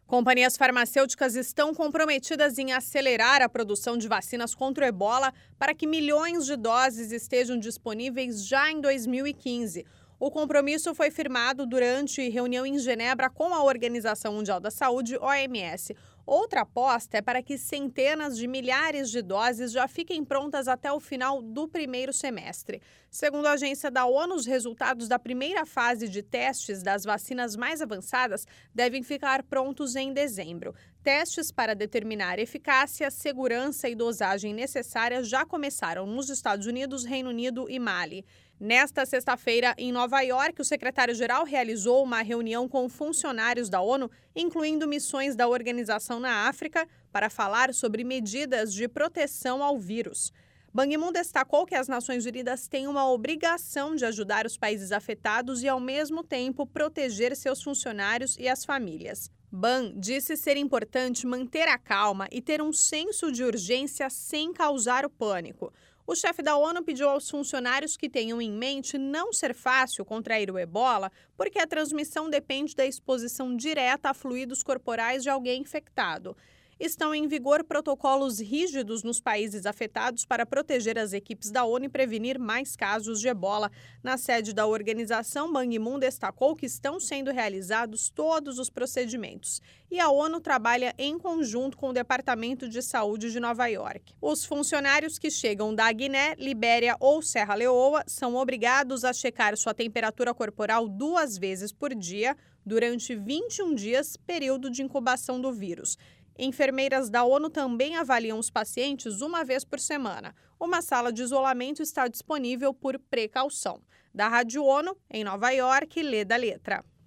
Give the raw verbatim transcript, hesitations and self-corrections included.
Companhias farmacêuticas estão comprometidas em acelerar a produção de vacinas contra o ebola para que milhões de doses estejam disponíveis já em dois mil e quinze. O compromisso foi firmado durante reunião em Genebra com a Organização Mundial da Saúde, O M S. Outra aposta é para que centenas de milhares de doses já fiquem prontas até o final do primeiro semestre. Segundo a agência da ONU, os resultados da primeira fase de testes das vacinas mais avançadas devem ficar prontos em dezembro. Testes para determinar eficácia, segurança e dosagem necessária já começaram nos Estados Unidos, Reino Unido e Mali. Nesta sexta-feira, em Nova York, o secretário-geral realizou uma reunião com funcionários da ONU, incluindo missões da organização na África, para falar sobre medidas de proteção ao vírus. Ban Ki-moon destacou que as Nações Unidas têm uma obrigação de ajudar os países afetados e, ao mesmo tempo, proteger seus funcionários e as famílias. Ban disse ser importante manter a calma e ter um senso de urgência sem causar o pânico. O chefe da ONU pediu aos funcionários que tenham em mente não ser fácil contrair o ebola, porque a transmissão depende da exposição direta a fluidos corporais de alguém infectado. Estão em vigor protocolos rígidos nos países afetados para proteger as equipes da ONU e prevenir mais casos de ebola. Na sede da organização, Ban Ki-moon destacou que estão sendo realizados todos os procedimentos. E a ONU trabalha em conjunto com o Departamento de Saúde de Nova York. Os funcionários que chegam da Guiné, Libéria ou Serra Leoa são obrigados a checar sua temperatura corporal duas vezes por dia durante vinte e um dias, período de incubação do vírus. Enfermeiras da ONU também avaliam os pacientes uma vez por semana. Uma sala de isolamento está disponível por precaução. Da Rádio ONU, em Nova York, Leda Letra.